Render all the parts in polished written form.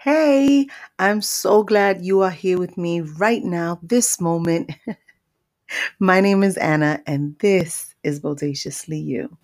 Hey, I'm so glad you are here with me right now, this moment. My name is Anna, and this is Bodaciously You.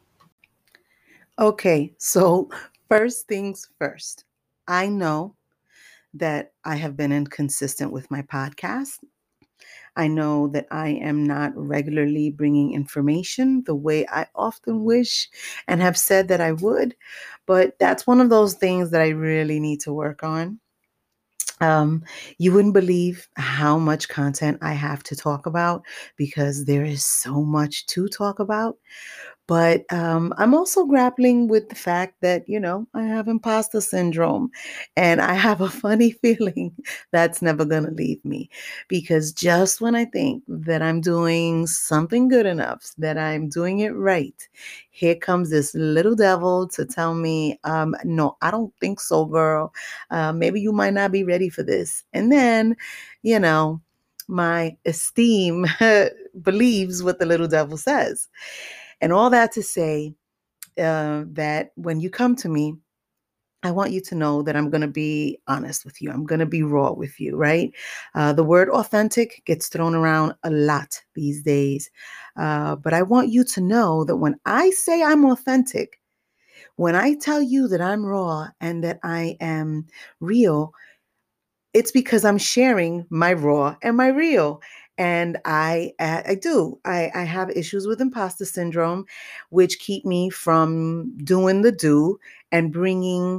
Okay, so first things first, I know that I have been inconsistent with my podcast. I know that I am not regularly bringing information the way I often wish and have said that I would, but that's one of those things that I really need to work on. Um, you wouldn't believe how much content I have to talk about because there is so much to talk about. But I'm also grappling with the fact that, I have imposter syndrome and I have a funny feeling that's never going to leave me because just when I think that I'm doing something good enough, that I'm doing it right, here comes this little devil to tell me, no, I don't think so, girl. Maybe you might not be ready for this. And then, you know, my esteem believes what the little devil says. And all that to say that when you come to me, I want you to know that I'm going to be honest with you. I'm going to be raw with you, right? The word authentic gets thrown around a lot these days. But I want you to know that when I say I'm authentic, when I tell you that I'm raw and that I am real, it's because I'm sharing my raw and my real. And I have issues with imposter syndrome, which keep me from doing the do and bringing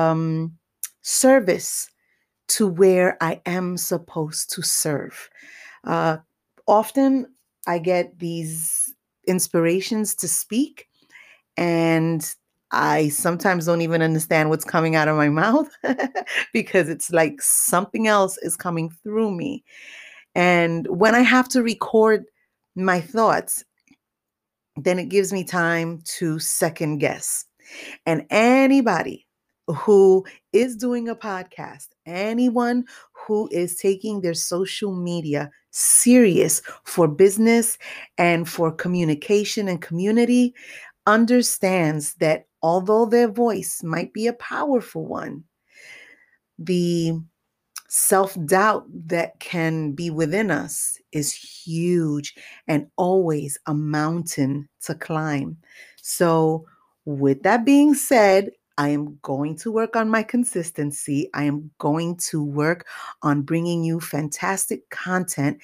service to where I am supposed to serve. Uh, Often I get these inspirations to speak, and I sometimes don't even understand what's coming out of my mouth because it's like something else is coming through me. And when I have to record my thoughts, then it gives me time to second guess. And anybody who is doing a podcast, anyone who is taking their social media serious for business and for communication and community understands that although their voice might be a powerful one, the self doubt that can be within us is huge and always a mountain to climb. So, with that being said, I am going to work on my consistency. I am going to work on bringing you fantastic content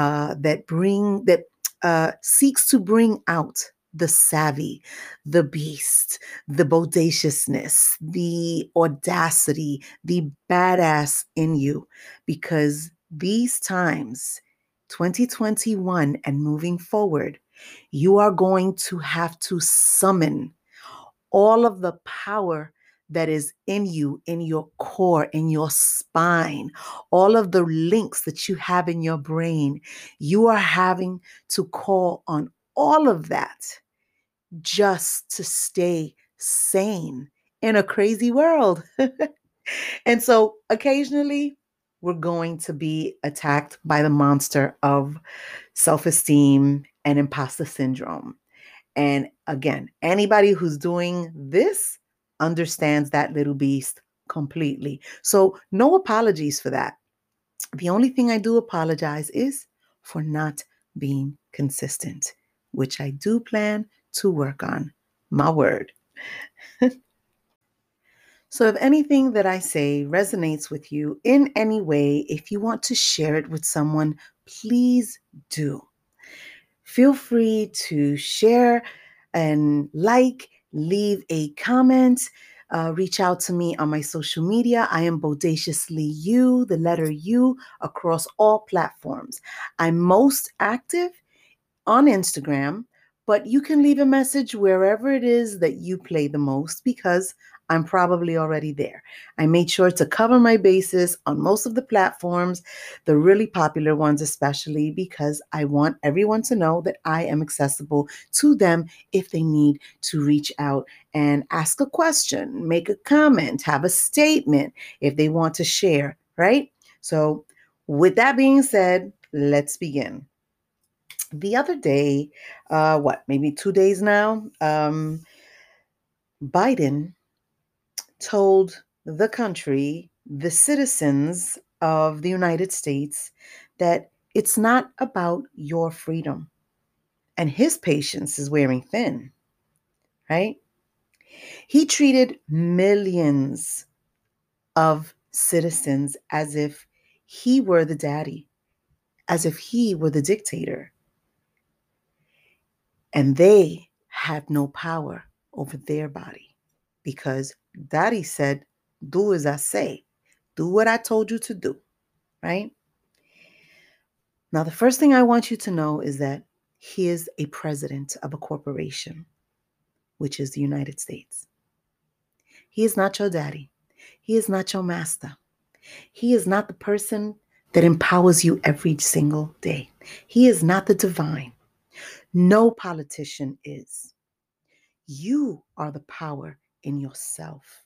that seeks to bring out the savvy, the beast, the bodaciousness, the audacity, the badass in you, because these times, 2021 and moving forward, you are going to have to summon all of the power that is in you, in your core, in your spine, all of the links that you have in your brain. You are having to call on all of that just to stay sane in a crazy world. And so occasionally we're going to be attacked by the monster of self esteem and imposter syndrome. And again, anybody who's doing this understands that little beast completely. So, no apologies for that. The only thing I do apologize is for not being consistent, which I do plan to work on. My word. So, if anything that I say resonates with you in any way, if you want to share it with someone, please do. Feel free to share and leave a comment, reach out to me on my social media. I am Bodaciously You, the letter U, across all platforms. I'm most active on Instagram, but you can leave a message wherever it is that you play the most because I'm probably already there. I made sure to cover my bases on most of the platforms, the really popular ones, especially because I want everyone to know that I am accessible to them if they need to reach out and ask a question, make a comment, have a statement if they want to share, right? So, with that being said, let's begin. The other day, maybe 2 days now, Biden told the country the citizens of the United States that it's not about your freedom. And his patience is wearing thin, right? He treated millions of citizens as if he were the daddy, as if he were the dictator. And they had no power over their body because daddy said, do as I say, do what I told you to do, right? Now, the first thing I want you to know is that he is a president of a corporation, which is the United States. He is not your daddy. He is not your master. He is not the person that empowers you every single day. He is not the divine. No politician is. You are the power in yourself.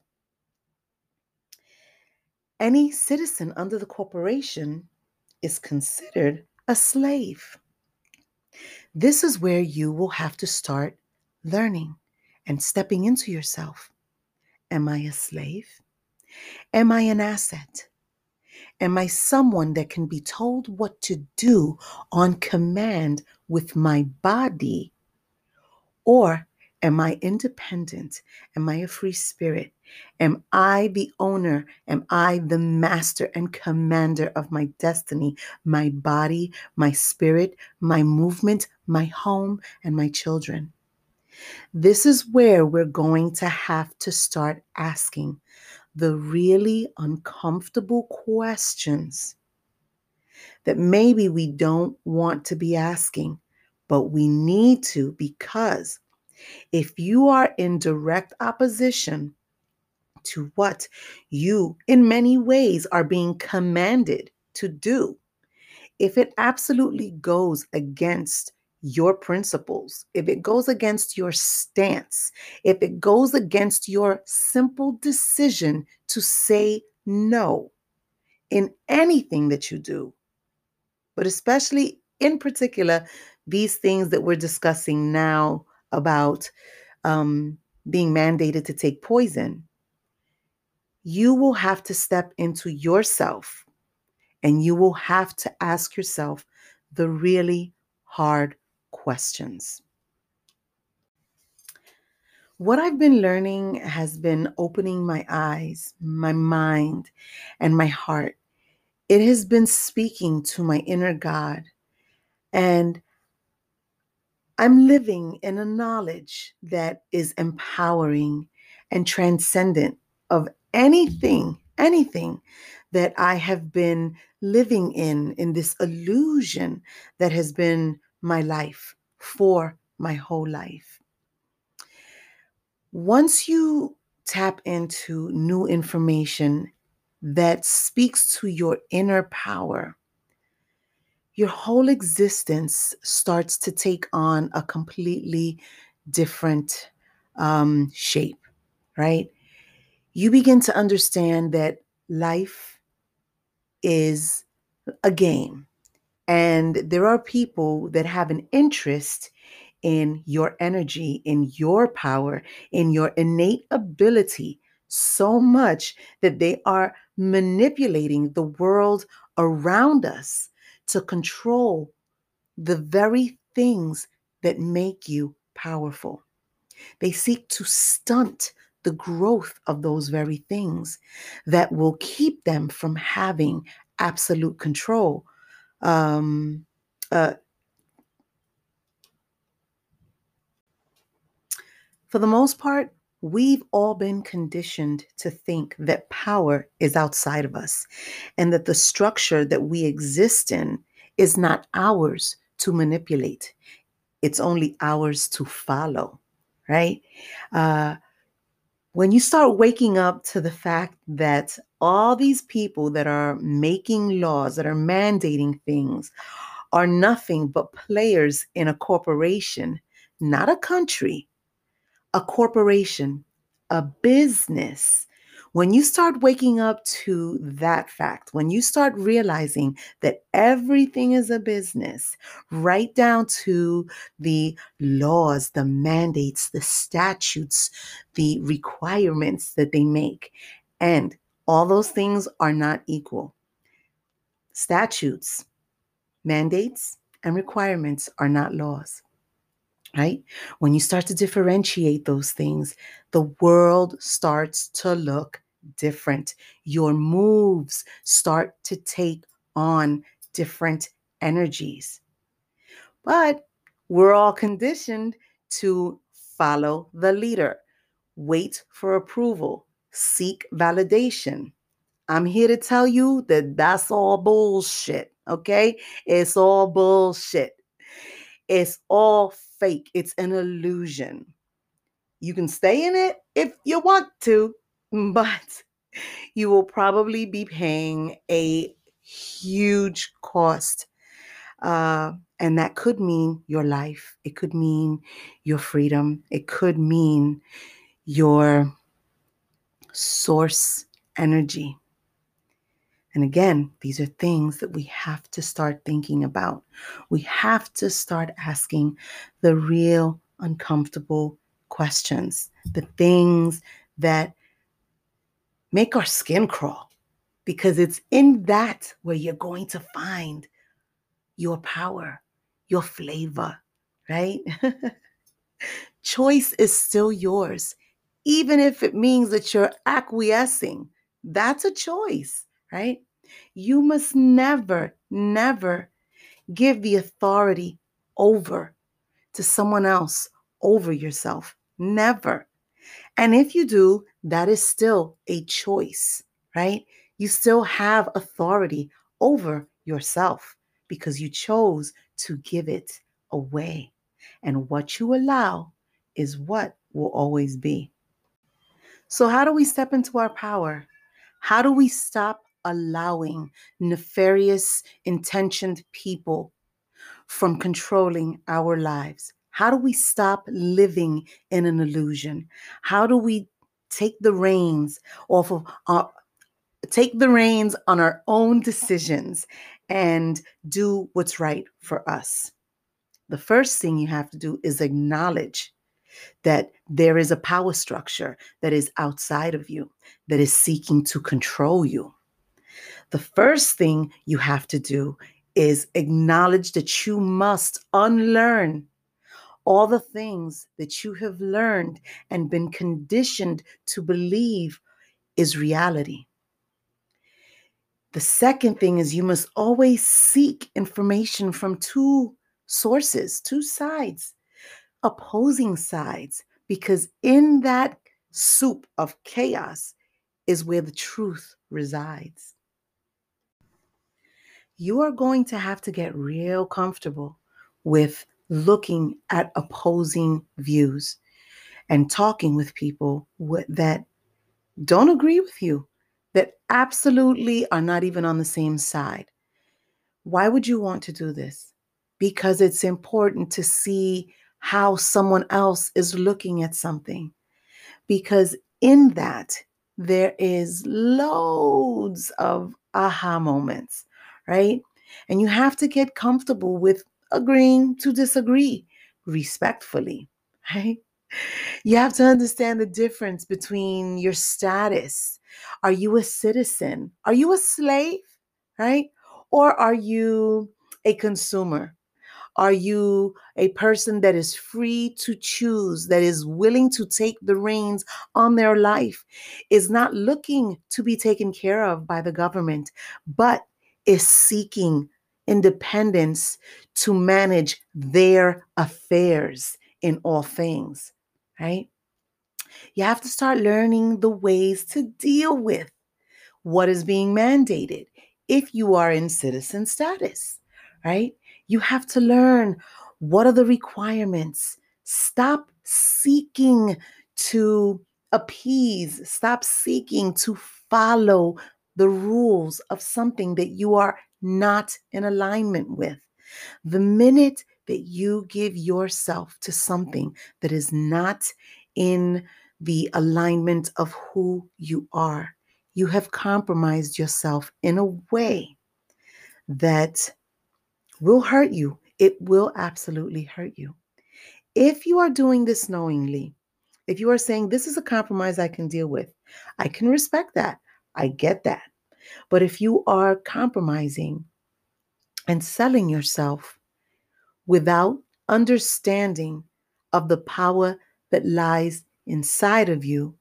Any citizen under the corporation is considered a slave. This is where you will have to start learning and stepping into yourself. Am I a slave? Am I an asset? Am I someone that can be told what to do on command with my body? Or am I independent? Am I a free spirit? Am I the owner? Am I the master and commander of my destiny, my body, my spirit, my movement, my home, and my children? This is where we're going to have to start asking the really uncomfortable questions that maybe we don't want to be asking, but we need to, because if you are in direct opposition to what you, in many ways, are being commanded to do, if it absolutely goes against your principles, if it goes against your stance, if it goes against your simple decision to say no in anything that you do, but especially in particular, these things that we're discussing now about being mandated to take poison, you will have to step into yourself and you will have to ask yourself the really hard questions. What I've been learning has been opening my eyes, my mind, and my heart. It has been speaking to my inner God. And I'm living in a knowledge that is empowering and transcendent of anything that I have been living in this illusion that has been my life for my whole life. Once you tap into new information that speaks to your inner power, your whole existence starts to take on a completely different shape, right? You begin to understand that life is a game, and there are people that have an interest in your energy, in your power, in your innate ability, so much that they are manipulating the world around us to control the very things that make you powerful. They seek to stunt the growth of those very things that will keep them from having absolute control. Um, uh, for the most part, we've all been conditioned to think that power is outside of us and that the structure that we exist in is not ours to manipulate. It's only ours to follow, right? Uh, when you start waking up to the fact that all these people that are making laws, that are mandating things, are nothing but players in a corporation, not a country, a corporation, a business. When you start waking up to that fact, when you start realizing that everything is a business, right down to the laws, the mandates, the statutes, the requirements that they make, and All those things are not equal. Statutes, mandates, and requirements are not laws, right? When you start to differentiate those things, the world starts to look different. Your moves start to take on different energies. But we're all conditioned to follow the leader, wait for approval, seek validation. I'm here to tell you that that's all bullshit, okay? It's all bullshit. It's all fake. It's an illusion. You can stay in it if you want to, but you will probably be paying a huge cost. And that could mean your life. It could mean your freedom. It could mean your source energy. And again, these are things that we have to start thinking about. We have to start asking the real uncomfortable questions, the things that make our skin crawl, because it's in that where you're going to find your power, your flavor, right? Choice is still yours, even if it means that you're acquiescing. That's a choice, right? You must never, never give the authority over to someone else over yourself. Never. And if you do, that is still a choice, right? You still have authority over yourself because you chose to give it away. And what you allow is what will always be. So, how do we step into our power? How do we stop allowing nefarious, intentioned people from controlling our lives? How do we stop living in an illusion? How do we take the reins off of take the reins on our own decisions and do what's right for us? The first thing you have to do is acknowledge that there is a power structure that is outside of you, that is seeking to control you. The first thing you have to do is acknowledge that you must unlearn all the things that you have learned and been conditioned to believe is reality. The second thing is you must always seek information from two sources, two sides, opposing sides, because in that soup of chaos is where the truth resides. You are going to have to get real comfortable with looking at opposing views and talking with people that don't agree with you, that absolutely are not even on the same side. Why would you want to do this? Because it's important to see how someone else is looking at something. Because in that, there is loads of aha moments, right? And you have to get comfortable with agreeing to disagree respectfully, right? You have to understand the difference between your status. Are you a citizen? Are you a slave, right? Or are you a consumer? Are you a person that is free to choose, that is willing to take the reins on their life, is not looking to be taken care of by the government, but is seeking independence to manage their affairs in all things, right? You have to start learning the ways to deal with what is being mandated if you are in citizen status, right? You have to learn what are the requirements. Stop seeking to appease, stop seeking to follow the rules of something that you are not in alignment with. The minute that you give yourself to something that is not in the alignment of who you are, you have compromised yourself in a way that will hurt you. It will absolutely hurt you. If you are doing this knowingly, if you are saying, this is a compromise I can deal with, I can respect that. I get that. But if you are compromising and selling yourself without understanding of the power that lies inside of you,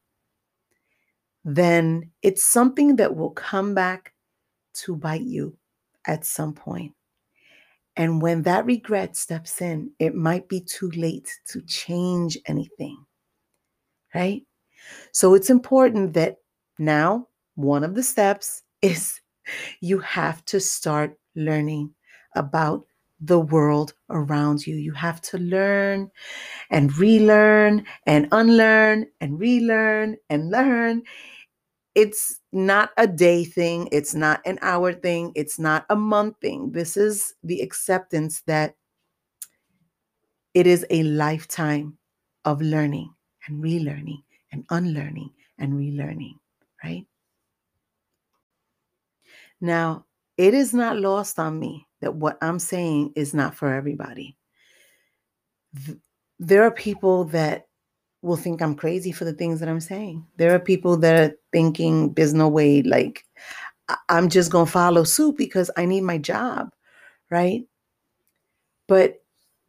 then it's something that will come back to bite you at some point. And when that regret steps in, it might be too late to change anything, right? So it's important that now one of the steps is you have to start learning about the world around you. You have to learn and relearn and unlearn and relearn and learn. It's not a day thing. It's not an hour thing. It's not a month thing. This is the acceptance that it is a lifetime of learning and relearning and unlearning and relearning, right? Now, it is not lost on me that what I'm saying is not for everybody. There are people that will think I'm crazy for the things that I'm saying. There are people that are thinking there's no way, like, I'm just going to follow suit because I need my job, right? But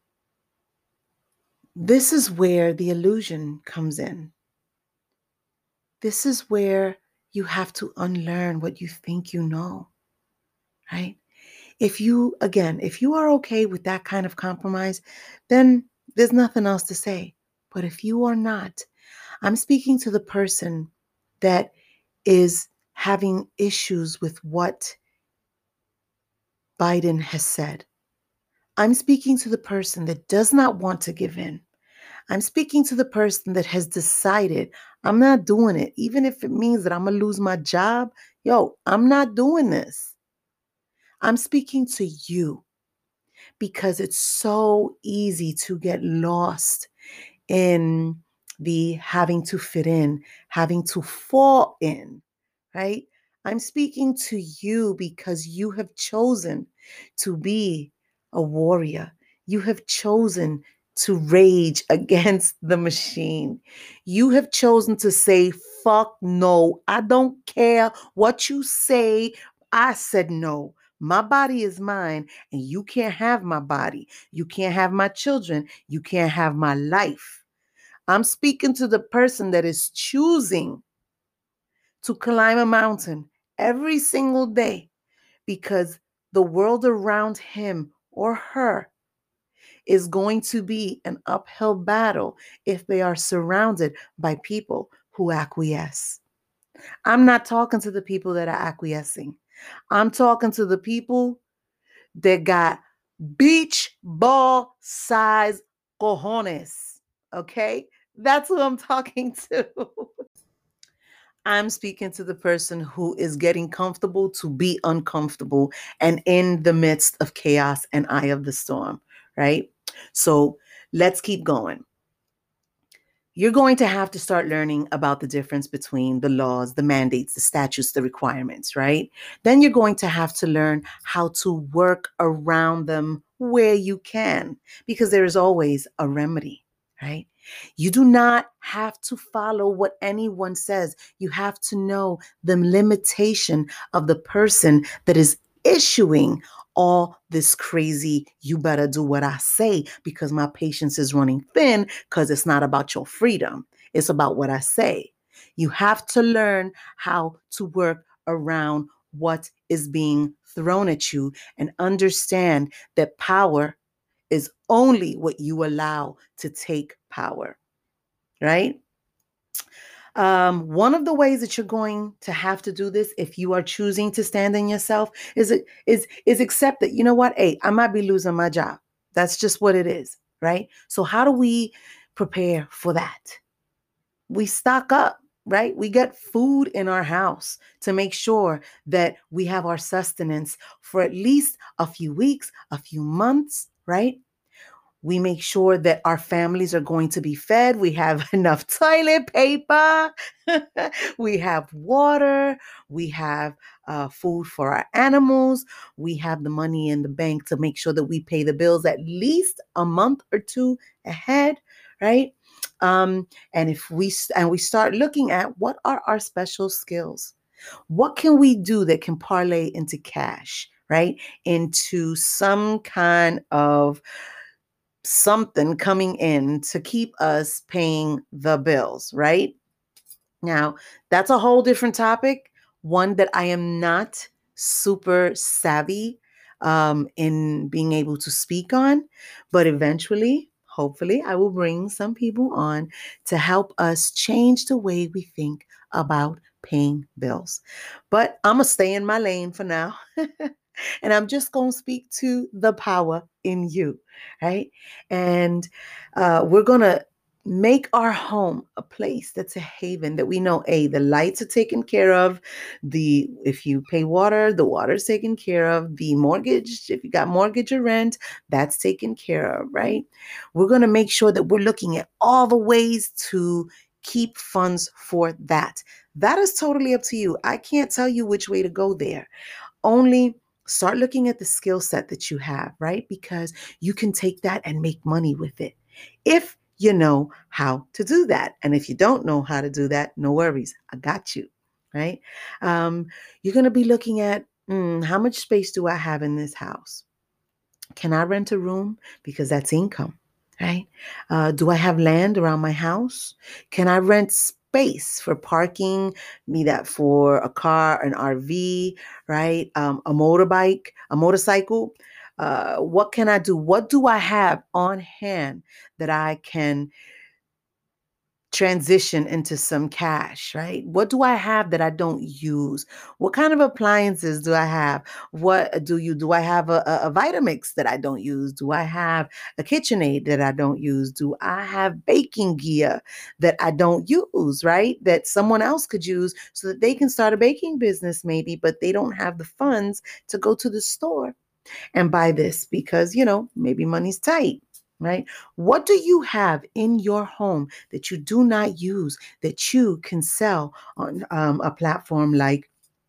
this is where the illusion comes in. This is where you have to unlearn what you think you know, right? If you are okay with that kind of compromise, then there's nothing else to say. But if you are not, I'm speaking to the person that is having issues with what Biden has said. I'm speaking to the person that does not want to give in. I'm speaking to the person that has decided I'm not doing it, even if it means that I'm going to lose my job. Yo, I'm not doing this. I'm speaking to you because it's so easy to get lost in the having to fit in, having to fall in, right? I'm speaking to you because you have chosen to be a warrior. You have chosen to rage against the machine. You have chosen to say, fuck no, I don't care what you say. I said no. My body is mine, and you can't have my body. You can't have my children. You can't have my life. I'm speaking to the person that is choosing to climb a mountain every single day because the world around him or her is going to be an uphill battle if they are surrounded by people who acquiesce. I'm not talking to the people that are acquiescing. I'm talking to the people that got beach ball size cojones. Okay? That's who I'm talking to. I'm speaking to the person who is getting comfortable to be uncomfortable and in the midst of chaos and eye of the storm, right? So let's keep going. You're going to have to start learning about the difference between the laws, the mandates, the statutes, the requirements, right? Then you're going to have to learn how to work around them where you can, because there is always a remedy, right? You do not have to follow what anyone says. You have to know the limitation of the person that is issuing all this crazy, you better do what I say because my patience is running thin, because it's not about your freedom. It's about what I say. You have to learn how to work around what is being thrown at you and understand that power is only what you allow to take power, right? One of the ways that you're going to have to do this, if you are choosing to stand in yourself, is accept that, you know what, hey, I might be losing my job. That's just what it is, right? So how do we prepare for that? We stock up, right? We get food in our house to make sure that we have our sustenance for at least a few weeks, a few months, right? We make sure that our families are going to be fed. We have enough toilet paper. We have water. We have food for our animals. We have the money in the bank to make sure that we pay the bills at least a month or two ahead, right? And if we start looking at what are our special skills, What can we do that can parlay into cash, right? Into some kind of something coming in to keep us paying the bills, right? Now, that's a whole different topic, one that I am not super savvy in being able to speak on, but eventually, hopefully, I will bring some people on to help us change the way we think about paying bills. But I'm going to stay in my lane for now. And I'm just going to speak to the power in you, right? And we're going to make our home a place that's a haven that we know, the lights are taken care of. If you pay water, the water's taken care of. The mortgage, if you got mortgage or rent, that's taken care of, right? We're going to make sure that we're looking at all the ways to keep funds for that. That is totally up to you. I can't tell you which way to go there. Only start looking at the skill set that you have, right? Because you can take that and make money with it if you know how to do that. And if you don't know how to do that, no worries. I got you, right? You're going to be looking at how much space do I have in this house? Can I rent a room? Because that's income, right? Do I have land around my house? Can I rent space for parking? Be that for a car, an RV, right? A motorbike, a motorcycle. What can I do? What do I have on hand that I can transition into some cash, right? What do I have that I don't use? What kind of appliances do I have? Do I have a Vitamix that I don't use? Do I have a KitchenAid that I don't use? Do I have baking gear that I don't use, right? That someone else could use so that they can start a baking business maybe, but they don't have the funds to go to the store and buy this because, maybe money's tight, right? What do you have in your home that you do not use that you can sell on a platform like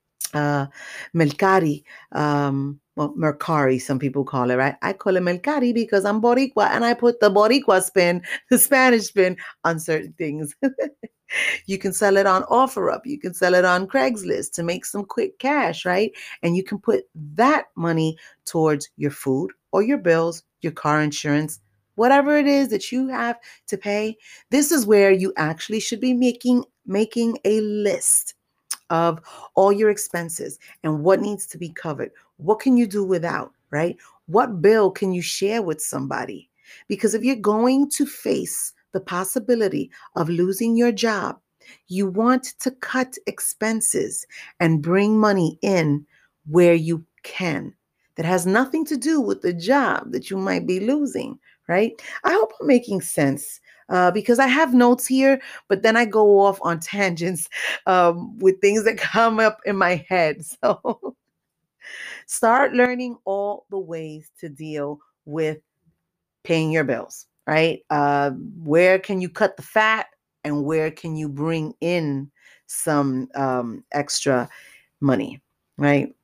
Mercari? Well, Mercari, some people call it, right? I call it Mercari because I'm Boricua and I put the Boricua spin, the Spanish spin on certain things. You can sell it on OfferUp. You can sell it on Craigslist to make some quick cash, right? And you can put that money towards your food or your bills, your car insurance, whatever it is that you have to pay. This is where you actually should be making a list of all your expenses and what needs to be covered. What can you do without, right? What bill can you share with somebody? Because if you're going to face the possibility of losing your job, you want to cut expenses and bring money in where you can. That has nothing to do with the job that you might be losing, right? I hope I'm making sense because I have notes here, but then I go off on tangents with things that come up in my head. So start learning all the ways to deal with paying your bills, right? Where can you cut the fat and where can you bring in some extra money, right?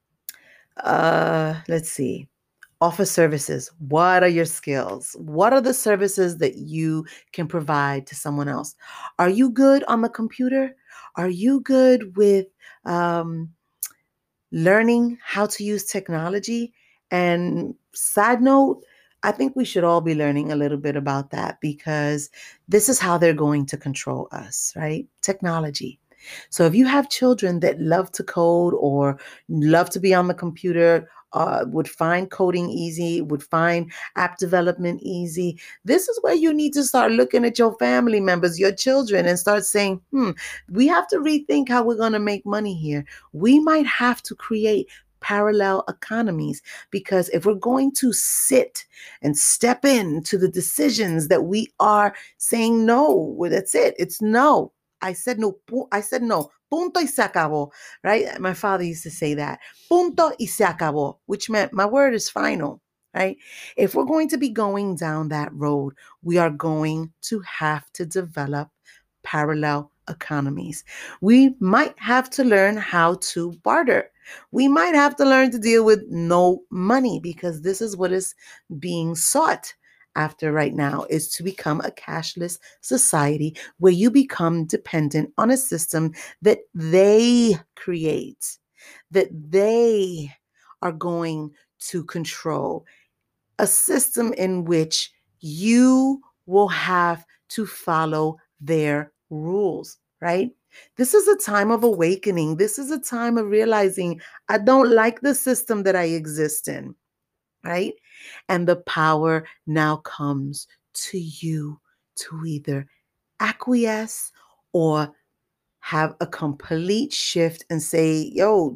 Let's see. Offer services. What are your skills? What are the services that you can provide to someone else? Are you good on the computer? Are you good with um, learning how to use technology? And side note, I think we should all be learning a little bit about that because this is how they're going to control us, right? Technology. So if you have children that love to code or love to be on the computer, would find coding easy, would find app development easy, this is where you need to start looking at your family members, your children, and start saying, we have to rethink how we're going to make money here. We might have to create parallel economies because if we're going to sit and step into the decisions that we are saying no, well, that's it. It's no. I said no. I said no. Punto y se acabó. Right? My father used to say that. Punto y se acabó, which meant my word is final. Right? If we're going to be going down that road, we are going to have to develop parallel economies. We might have to learn how to barter. We might have to learn to deal with no money because this is what is being sought after right now is to become a cashless society where you become dependent on a system that they create, that they are going to control, a system in which you will have to follow their rules, right? This is a time of awakening. This is a time of realizing I don't like the system that I exist in, right? And the power now comes to you to either acquiesce or have a complete shift and say, yo,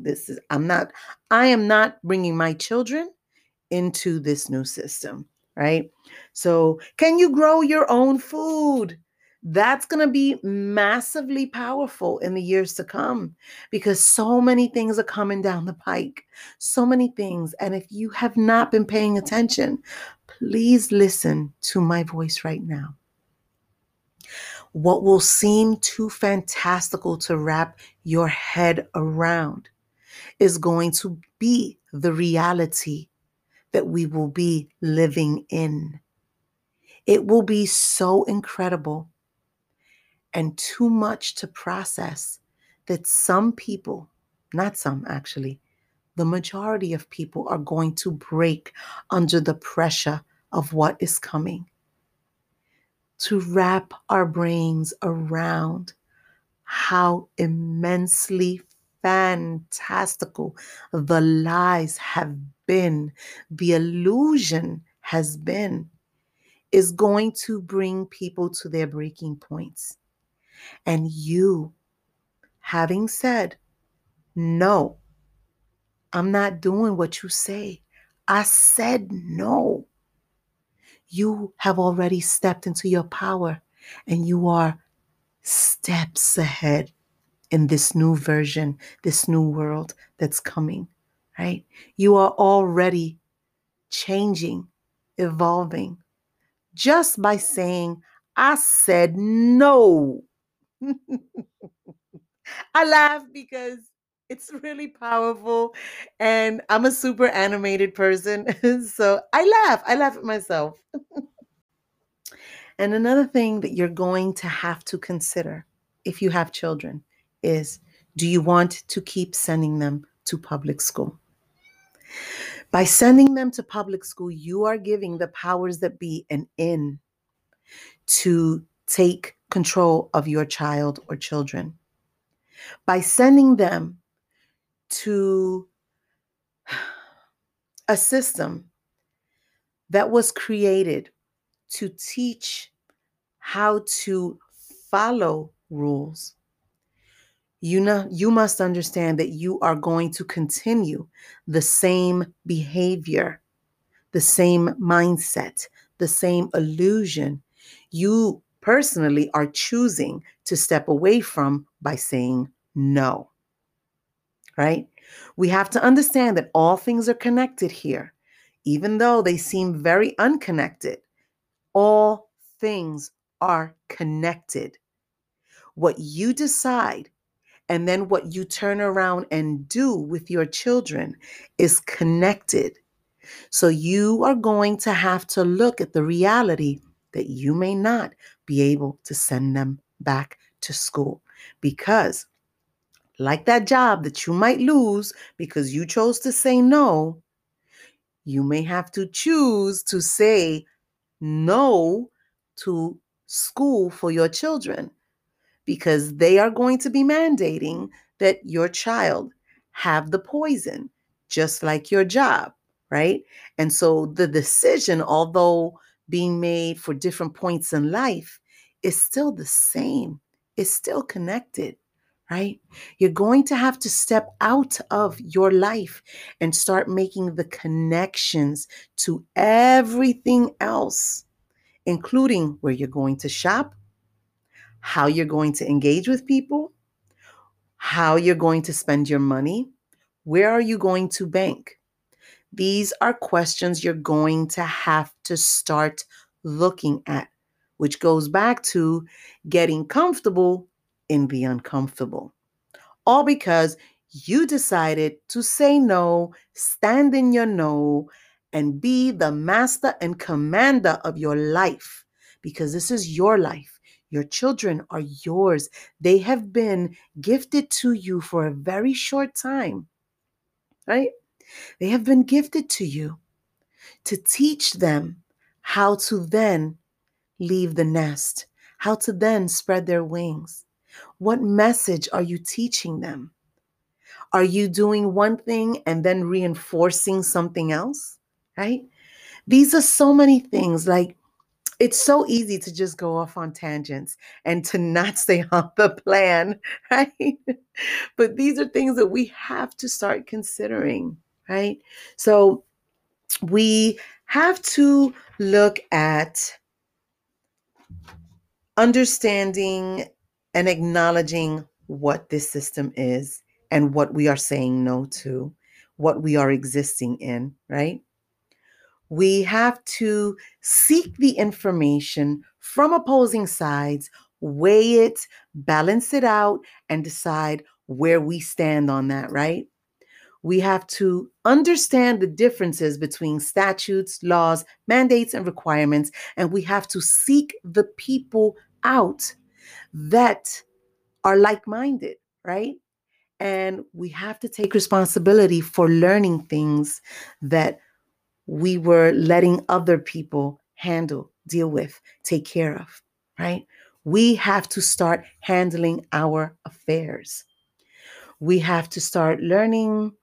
I am not bringing my children into this new system, right? So, can you grow your own food? That's going to be massively powerful in the years to come because so many things are coming down the pike. So many things. And if you have not been paying attention, please listen to my voice right now. What will seem too fantastical to wrap your head around is going to be the reality that we will be living in. It will be so incredible and too much to process that some people, not some actually, the majority of people are going to break under the pressure of what is coming. To wrap our brains around how immensely fantastical the lies have been, the illusion has been, is going to bring people to their breaking points. And you, having said, no, I'm not doing what you say, I said no. You have already stepped into your power and you are steps ahead in this new version, this new world that's coming, right? You are already changing, evolving just by saying, I said no. I laugh because it's really powerful and I'm a super animated person. So I laugh at myself. And another thing that you're going to have to consider if you have children is, do you want to keep sending them to public school? By sending them to public school, you are giving the powers that be an in to take control of your child or children. By sending them to a system that was created to teach how to follow rules, you must understand that you are going to continue the same behavior, the same mindset, the same illusion you personally are choosing to step away from by saying no, right? We have to understand that all things are connected here, even though they seem very unconnected. All things are connected. What you decide and then what you turn around and do with your children is connected. So you are going to have to look at the reality that you may not be able to send them back to school because, like that job that you might lose because you chose to say no, you may have to choose to say no to school for your children because they are going to be mandating that your child have the poison, just like your job, right? And so the decision, although being made for different points in life, is still the same. It's still connected, right? You're going to have to step out of your life and start making the connections to everything else, including where you're going to shop, how you're going to engage with people, how you're going to spend your money, where are you going to bank? These are questions you're going to have to start looking at, which goes back to getting comfortable in the uncomfortable. All because you decided to say no, stand in your no, and be the master and commander of your life, because this is your life. Your children are yours. They have been gifted to you for a very short time, right? They have been gifted to you to teach them how to then leave the nest, how to then spread their wings. What message are you teaching them? Are you doing one thing and then reinforcing something else? Right? These are so many things. Like, it's so easy to just go off on tangents and to not stay on the plan, right? But these are things that we have to start considering, right? So we have to look at understanding and acknowledging what this system is and what we are saying no to, what we are existing in, right? We have to seek the information from opposing sides, weigh it, balance it out, and decide where we stand on that, right? We have to understand the differences between statutes, laws, mandates, and requirements, and we have to seek the people out that are like minded, right? And we have to take responsibility for learning things that we were letting other people handle, deal with, take care of, right? We have to start handling our affairs. We have to start learning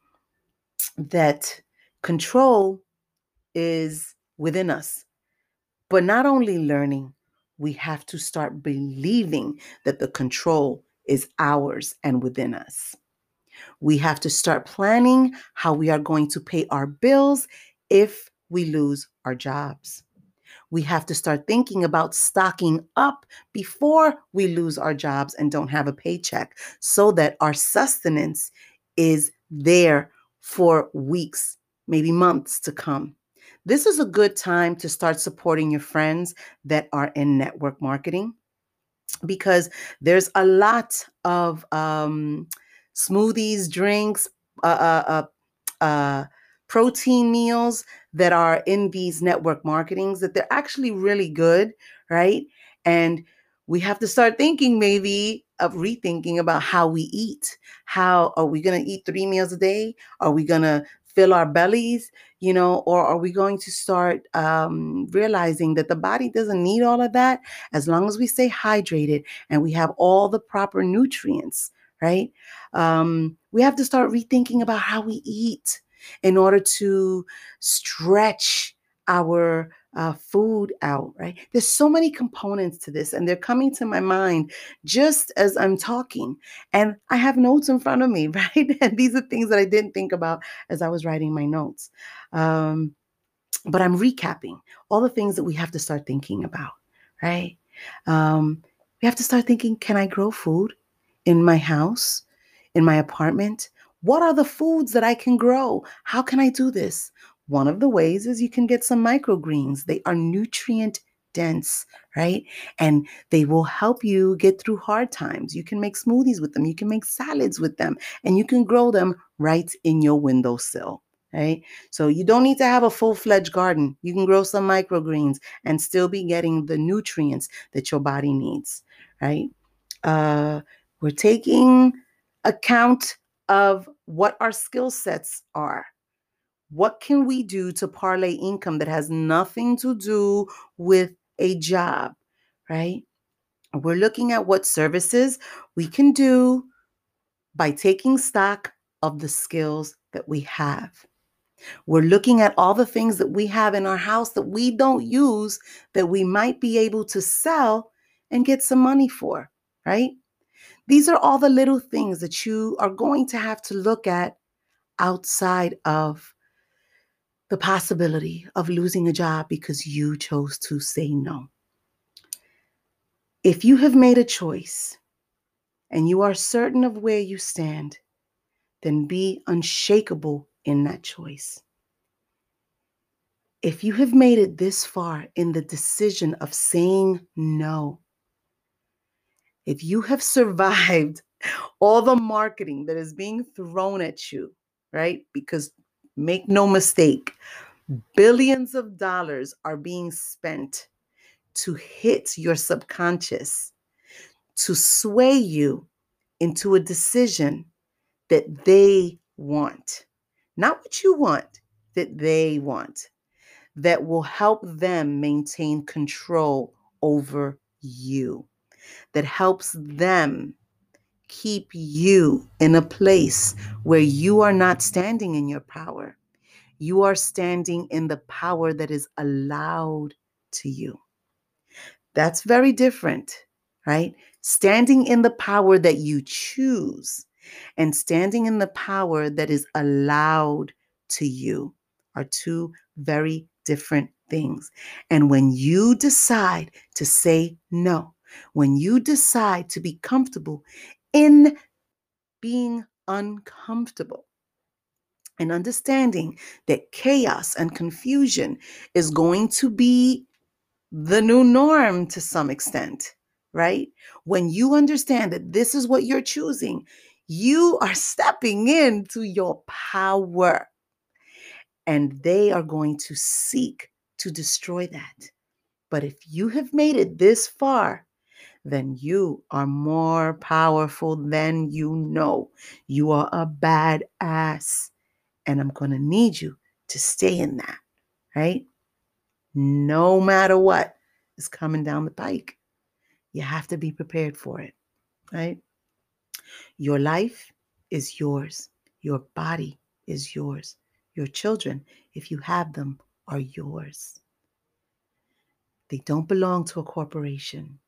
that control is within us. But not only learning, we have to start believing that the control is ours and within us. We have to start planning how we are going to pay our bills if we lose our jobs. We have to start thinking about stocking up before we lose our jobs and don't have a paycheck, so that our sustenance is there for weeks, maybe months to come. This is a good time to start supporting your friends that are in network marketing, because there's a lot of smoothies, drinks, uh, protein meals that are in these network marketings, that they're actually really good, right? And we have to start thinking, maybe of rethinking about how we eat. How are we going to eat 3 meals a day? Are we going to fill our bellies, or are we going to start realizing that the body doesn't need all of that, as long as we stay hydrated and we have all the proper nutrients, right? We have to start rethinking about how we eat in order to stretch our food out, right? There's so many components to this, and they're coming to my mind just as I'm talking. And I have notes in front of me, right? And these are things that I didn't think about as I was writing my notes. But I'm recapping all the things that we have to start thinking about, right? We have to start thinking, can I grow food in my house, in my apartment? What are the foods that I can grow? How can I do this? One of the ways is you can get some microgreens. They are nutrient dense, right? And they will help you get through hard times. You can make smoothies with them. You can make salads with them, and you can grow them right in your windowsill, right? So you don't need to have a full-fledged garden. You can grow some microgreens and still be getting the nutrients that your body needs, right? We're taking account of what our skill sets are. What can we do to parlay income that has nothing to do with a job, right? We're looking at what services we can do by taking stock of the skills that we have. We're looking at all the things that we have in our house that we don't use, that we might be able to sell and get some money for, right? These are all the little things that you are going to have to look at outside of the possibility of losing a job because you chose to say no. If you have made a choice and you are certain of where you stand, then be unshakable in that choice. If you have made it this far in the decision of saying no, if you have survived all the marketing that is being thrown at you, right? Because make no mistake, Billions of dollars are being spent to hit your subconscious, to sway you into a decision that they want, not what you want, that they want, that will help them maintain control over you, that helps them keep you in a place where you are not standing in your power. You are standing in the power that is allowed to you. That's very different, right? Standing in the power that you choose and standing in the power that is allowed to you are two very different things. And when you decide to say no, when you decide to be comfortable in being uncomfortable and understanding that chaos and confusion is going to be the new norm to some extent, right? When you understand that this is what you're choosing, you are stepping into your power and they are going to seek to destroy that. But if you have made it this far, then you are more powerful than you know. You are a badass. And I'm going to need you to stay in that, right? No matter what is coming down the pike, you have to be prepared for it, right? Your life is yours. Your body is yours. Your children, if you have them, are yours. They don't belong to a corporation.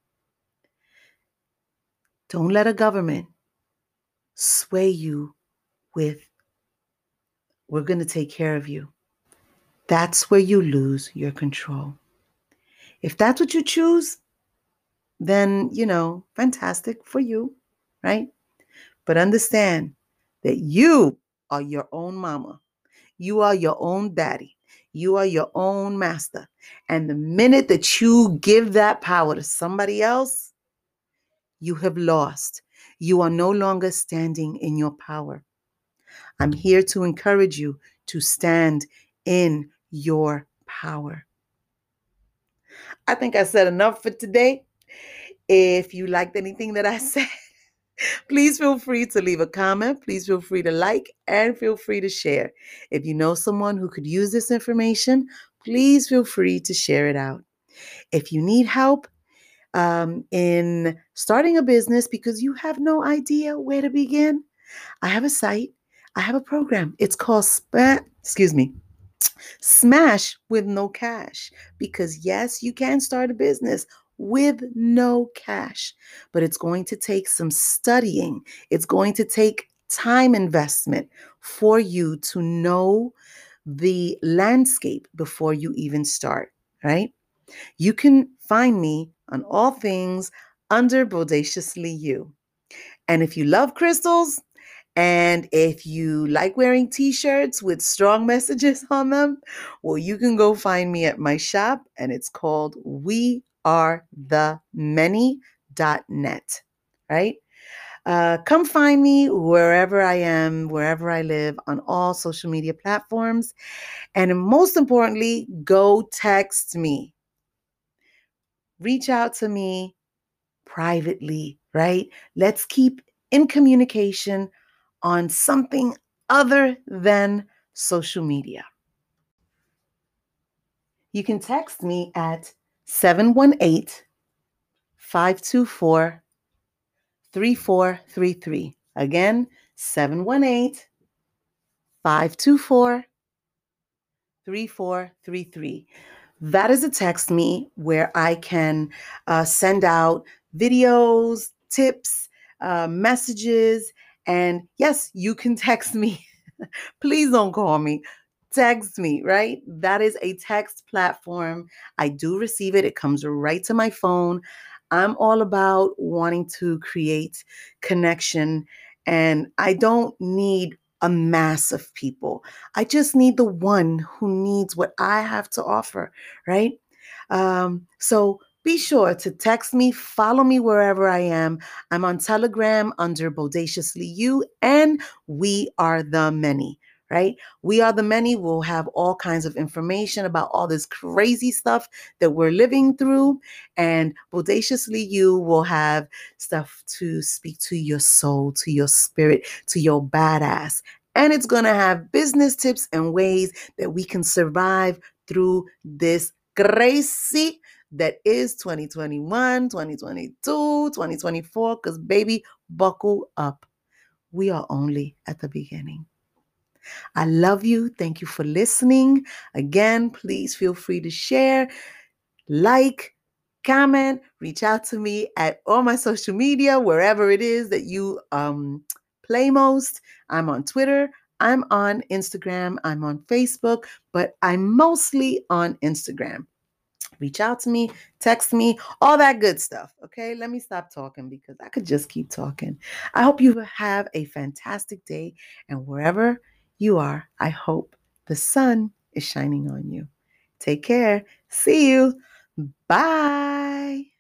Don't let a government sway you with, we're going to take care of you. That's where you lose your control. If that's what you choose, then, fantastic for you, right? But understand that you are your own mama. You are your own daddy. You are your own master. And the minute that you give that power to somebody else, you have lost. You are no longer standing in your power. I'm here to encourage you to stand in your power. I think I said enough for today. If you liked anything that I said, please feel free to leave a comment. Please feel free to like and feel free to share. If you know someone who could use this information, please feel free to share it out. If you need help in starting a business because you have no idea where to begin, I have a site. I have a program. It's called Smash with No Cash. Because yes, you can start a business with no cash, but it's going to take some studying. It's going to take time investment for you to know the landscape before you even start, right? You can find me on all things under Bodaciously You. And if you love crystals, and if you like wearing t-shirts with strong messages on them, well, you can go find me at my shop, and it's called wearethemany.net, right? Come find me wherever I am, wherever I live, on all social media platforms. And most importantly, go text me. Reach out to me privately, right? Let's keep in communication on something other than social media. You can text me at 718 524 3433. Again, 718 524 3433. That is a text me where I can send out videos, tips, messages, and yes, you can text me. Please don't call me. Text me, right? That is a text platform. I do receive it. It comes right to my phone. I'm all about wanting to create connection, and I don't need a mass of people. I just need the one who needs what I have to offer, right? So be sure to text me, follow me wherever I am. I'm on Telegram under Bodaciously You, and We Are the Many, right? We Are the Many will have all kinds of information about all this crazy stuff that we're living through. And Bodaciously You will have stuff to speak to your soul, to your spirit, to your badass. And it's going to have business tips and ways that we can survive through this crazy that is 2021, 2022, 2024. Because, baby, buckle up. We are only at the beginning. I love you. Thank you for listening. Again, please feel free to share, like, comment, reach out to me at all my social media, wherever it is that you play most. I'm on Twitter. I'm on Instagram. I'm on Facebook, but I'm mostly on Instagram. Reach out to me, text me, all that good stuff. Okay, let me stop talking because I could just keep talking. I hope you have a fantastic day, and wherever you are, I hope the sun is shining on you. Take care. See you. Bye.